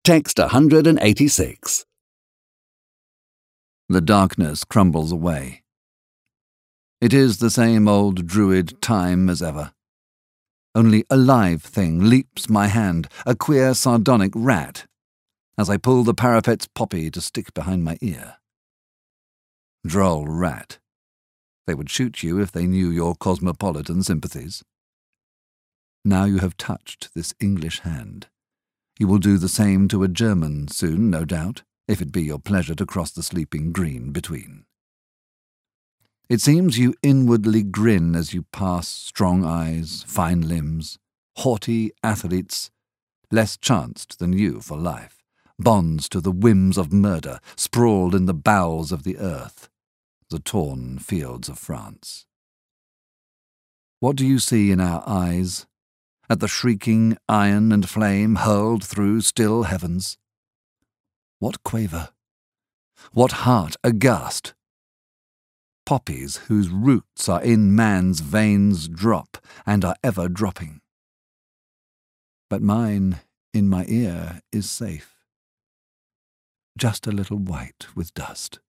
Text 186. The darkness crumbles away. It is the same old druid time as ever. Only a live thing leaps my hand, a queer sardonic rat, as I pull the parapet's poppy to stick behind my ear. Droll rat. They would shoot you if they knew your cosmopolitan sympathies. Now you have touched this English hand. You will do the same to a German soon, no doubt, if it be your pleasure to cross the sleeping green between. It seems you inwardly grin as you pass strong eyes, fine limbs, haughty athletes, less chanced than you for life, bonds to the whims of murder, sprawled in the bowels of the earth, the torn fields of France. What do you see in our eyes, at the shrieking iron and flame hurled through still heavens? What quaver? What heart aghast? Poppies whose roots are in man's veins drop and are ever dropping. But mine in my ear is safe, just a little white with dust.